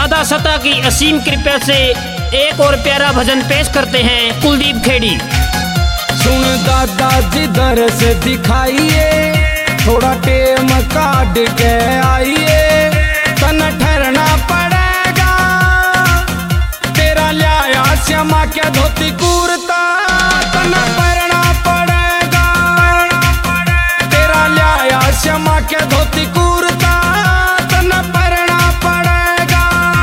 दादा सता की असीम कृपा से एक और प्यारा भजन पेश करते हैं कुलदीप खेड़ी। सुन दादाजी दरस दिखाइए, थोड़ा टेम काट के आइए, तन ठहरना पड़ेगा। तेरा लिया श्यामा क्या धोती कुर्ता, तन पहनना पड़ेगा। तेरा लिया श्यामा क्या धोती कुर्ता, तन पहनना पड़ेगा।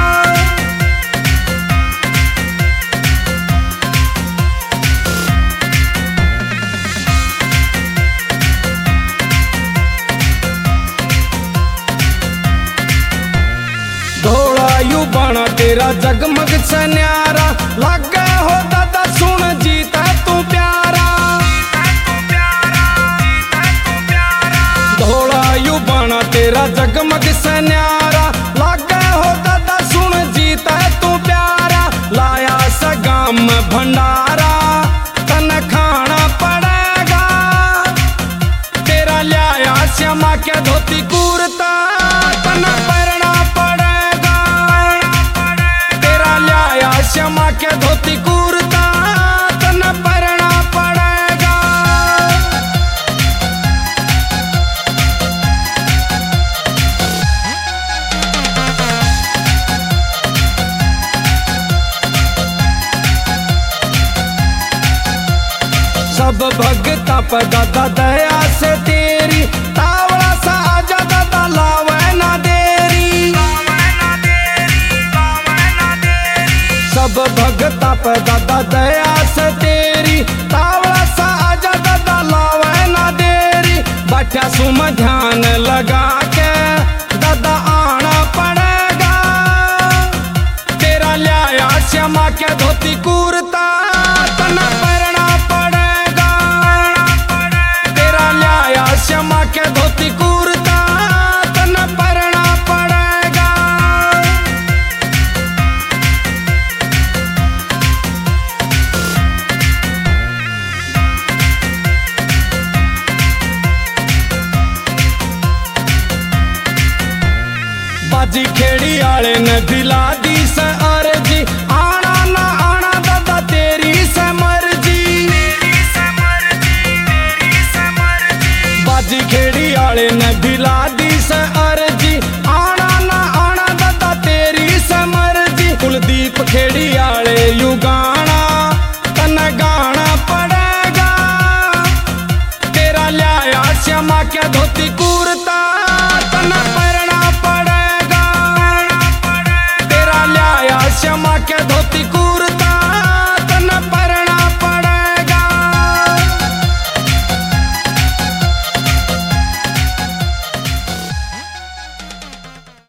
धोला यू बना तेरा जगमग से न्यारा, लगे हो दादा सुन जीता तू प्यारा। धोला यू बना तेरा जगमग से न्यारा, लगे हो दादा सुन जीता तू प्यारा। लाया सगाम भंडारा, तन खाना पड़ेगा। तेरा लिया श्यामा क्या धोती कुर्ता, तन पहनना पड़ेगा। तेरा लिया श्यामा क्या धोती कुर्ता, तन पहनना पड़ेगा। सब भगता पर दादा दया से तेरी, तावड़ा सा आजा दादा लावे ना देरी। सब भगता पर दादा दया से तेरी, तावड़ा सा आजा दादा लावे ना देरी। बैठा सुम ध्यान लगा के दादा आना पड़ेगा। तेरा लिया श्यामा क्या धोती कुर्ता, तन पहनना पड़ेगा। तेरा लिया श्यामा क्या धोती कुर्ता, तन पहनना पड़ेगा। बाजी खेड़ी आले ने दिला दी से अर्जी, आना ना आना दादा तेरी से मर्जी। बाजी खेड़ी आले ने दिला दी से अर्जी, आना ना आना दादा तेरी से मर्जी। कुलदीप खेड़ी आले यू गाना, तन गाना पड़ेगा। तेरा लिया श्यामा क्या धोती कुर्ता, तन पहनना पड़ेगा। तेरा लिया श्यामा क्या धोती कुर्ता,